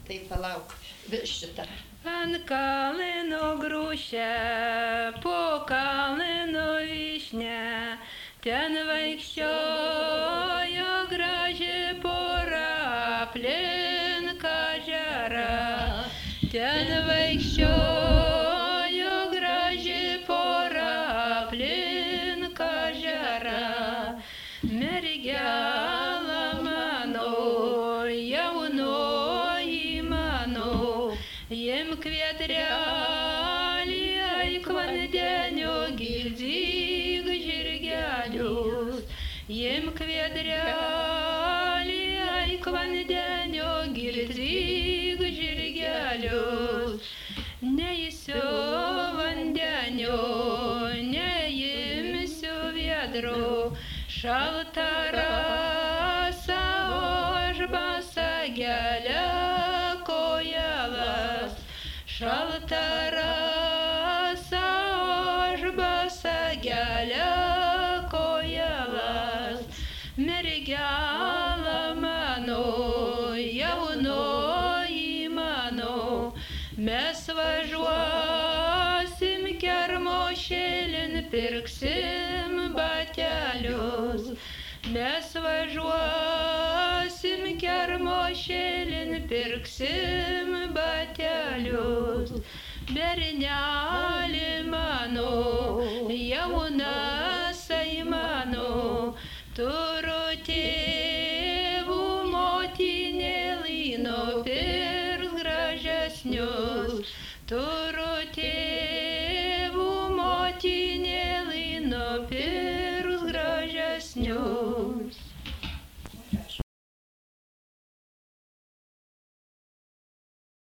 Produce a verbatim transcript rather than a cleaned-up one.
Tai palauk, šitą. Ant kalino grūšė, po kalino vyšnė, ten vaikščiojo graži pora aplink ežerą. Ten vaikščiojo graži pora aplink ežerą. Mergela mano, jaunoji mano, imk vėtrelį, eik vandenio, gildyk žirgelius. Imk vėtrelį, eik vandenio, gildyk žirgelius. Neįsiu vandenio, neimsiu vėdro, šalta rasa, o aš basa gelia kojelas. Šalta rasa, o aš basa gelia kojelas. Mergela mano, jaunoji mano, mes važiuosim Kermošėlin, pirksim batelius. Mes važiuosim Kermošėlin, pirksim batelius. Berneli mano, jaunasai mano, turiu tėvų motinėlį nupirkt gražesnius. Tu